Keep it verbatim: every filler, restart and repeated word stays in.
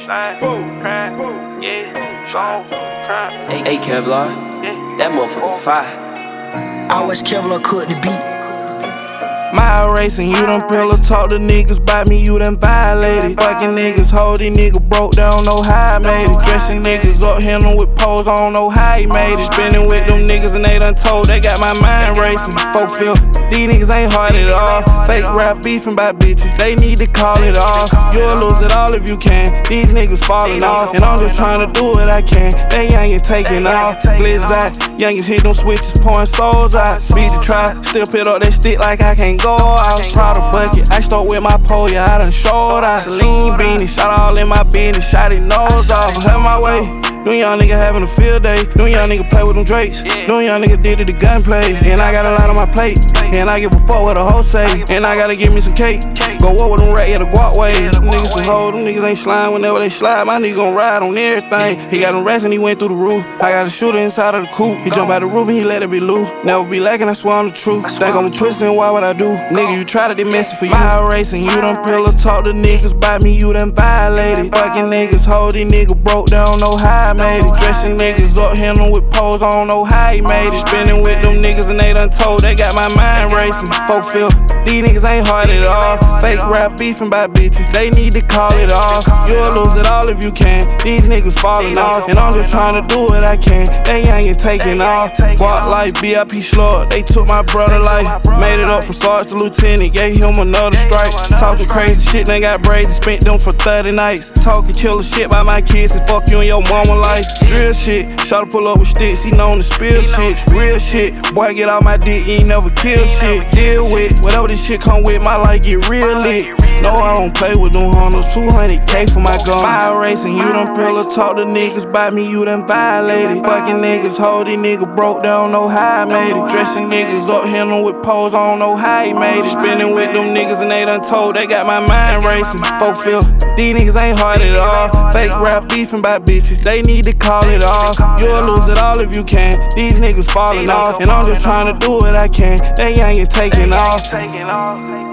slime, crime, yeah, song, crime. Hey, Kevlar, that motherfucker fire. I was Kevlar cook the beat. Mile racing, you done pillow talk to niggas about me, you done violated. Fucking niggas, hold these niggas broke, they don't know how I made it. Dressing niggas up, hitting with poles, I don't know how he made it. Spinning with them niggas and they done told, they got my mind racing. Four fifth, these niggas ain't hard at all. Fake rap beefing by bitches, they need to call it off. You'll lose it all if you can, these niggas falling off. And I'm just trying to do what I can, they ain't taking off. Glizz out, youngest hit them switches, pouring souls out. Beat the try, still pit up that stick like I can't go out. Proud of bucket, I start with my pole, yeah, I done showed out. Celine beanie, shot all in my business, shot his nose off. Had my way. Them young nigga having a field day. Them young nigga play with them Drakes. Them young nigga did it the gunplay. And I got a lot on my plate. And I give a fuck what a hoe say. And I gotta give me some cake. Go walk with them rat, yeah, the guap way. Them niggas some hoes, them niggas ain't slime whenever they slide. My nigga gon' ride on everything. He got them rats and he went through the roof. I got a shooter inside of the coupe. He jump out the roof and he let it be loose. Never be lacking, I swear I'm the truth. Think I'm a pussy and why would I do? Nigga, you try to get messy for you. Mile racing, you done pillow talk to niggas about me, you done violated. Fucking niggas, hold these niggas broke, they don't know how I made it. Dressing niggas up, hitting with poles, I don't know how he made it. Spinning with them niggas and they done told, they got my mind racing. Four fifth, these niggas ain't hard at all. Fake rap beefing by bitches, they need to call it off. You'll lose it all if you can, these niggas falling off. And I'm just trying to do what I can, they ain't taking off. Walk like V I P slug, they took my brother life. Made it up from sergeant to lieutenant, gave him another strike. Talking crazy shit, they got braids and spent them for thirty nights. Talking killer shit by my kids and fuck you and your mama life. Drill shit, shot to pull up with sticks, he known to spill shit. Real shit, boy get out my dick, he ain't never kill shit. Deal with, whatever this shit come with, my life get real lit. No, I don't play with them Hondas, two hundred K for my gun. Mile racing, you done pillow talk to niggas about me, you done violated. Fucking niggas, hold these niggas broke, they don't know how I made it. Dressing niggas up, hitting with poles, I don't know how he made it. Spinning with them niggas and they done told, they got my mind racing. Four fifth, these niggas ain't hard at all. Fake rap beefing by bitches, they need to call it off. You'll lose it all if you can, these niggas falling off. And I'm just trying to do what I can, they ain't taking off.